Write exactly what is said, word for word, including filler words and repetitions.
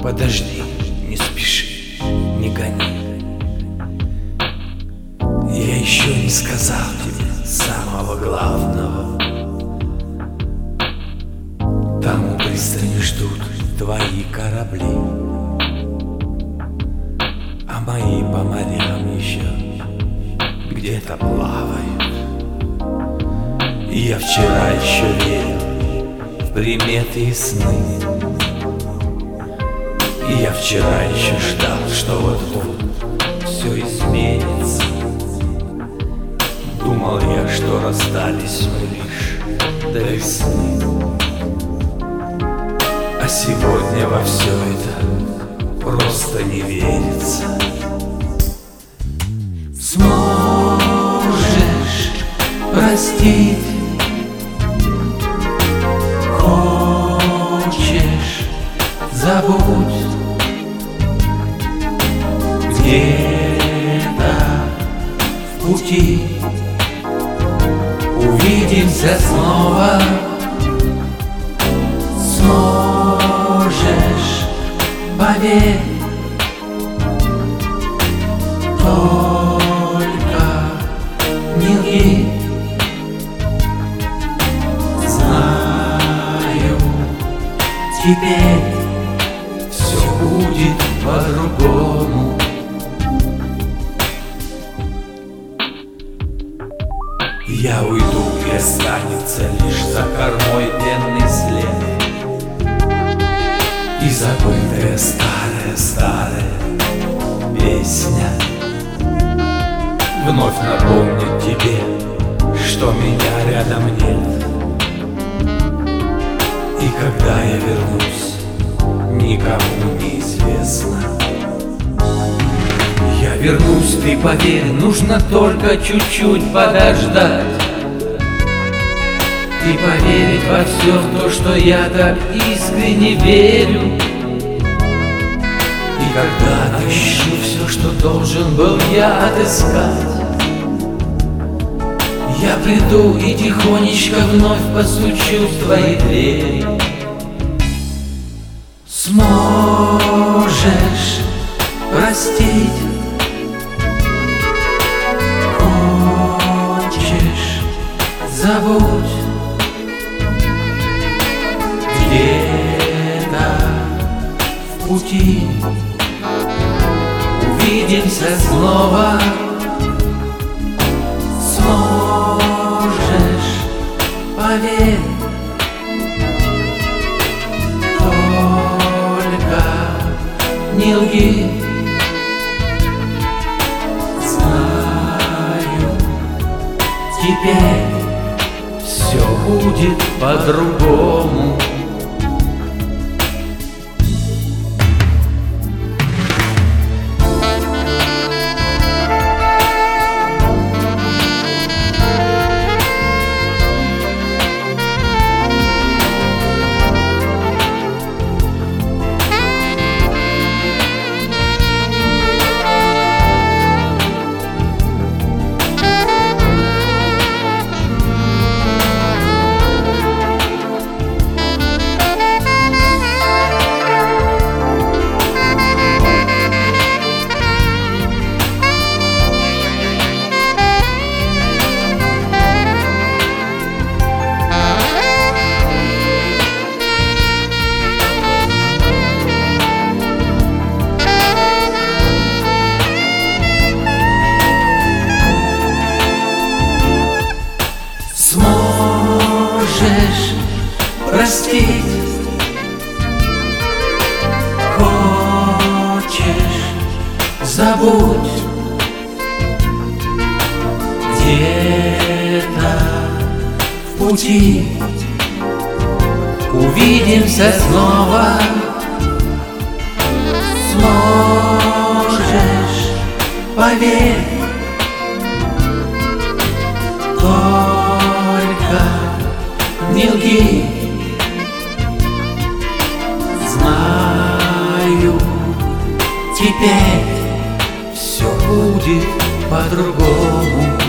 Подожди, не спеши, не гони. Я еще не сказал тебе самого главного. Там у пристани ждут твои корабли, а мои по морям еще где-то плавают. И я вчера еще верил в приметы и сны. И я вчера еще ждал, что вот-вот все изменится. Думал я, что расстались мы лишь до весны. А сегодня во все это просто не верится. Сможешь простить? Хочешь, забудь. Где-то в пути увидимся снова. Сможешь, поверь, только не лги. Знаю, теперь все будет по-другому. Я уйду, и останется лишь за кормой пенный след и забытая старая-старая песня вновь напомнит тебе, что меня рядом нет. И когда я вернусь, никому не известно. Я вернусь, ты поверь, нужно только чуть-чуть подождать и поверить во все то, что я так искренне верю. И когда отыщу все, что должен был я отыскать, я приду и тихонечко вновь постучу в твои двери. Сможешь простить? Забудь. Где-то в пути увидимся снова. Сможешь, поверь, только не лги. Знаю, теперь все будет по-другому. Сможешь простить? Хочешь, забудь. Где-то в пути увидимся снова. Сможешь, поверь, только не лги. Знаю, теперь все будет по-другому.